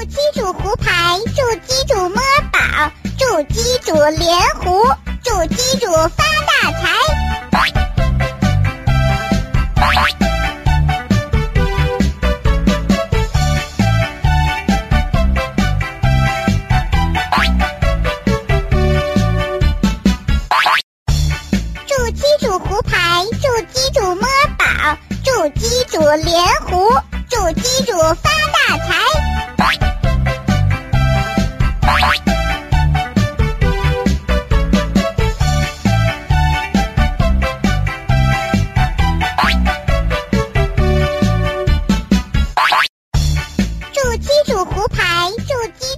鸡煮胡牌，祝鸡主摸宝，祝鸡主连胡，祝鸡主发大财。祝鸡主胡牌，祝鸡主摸宝，祝鸡主连胡，祝鸡主发大财。祝鸡主胡牌，祝鸡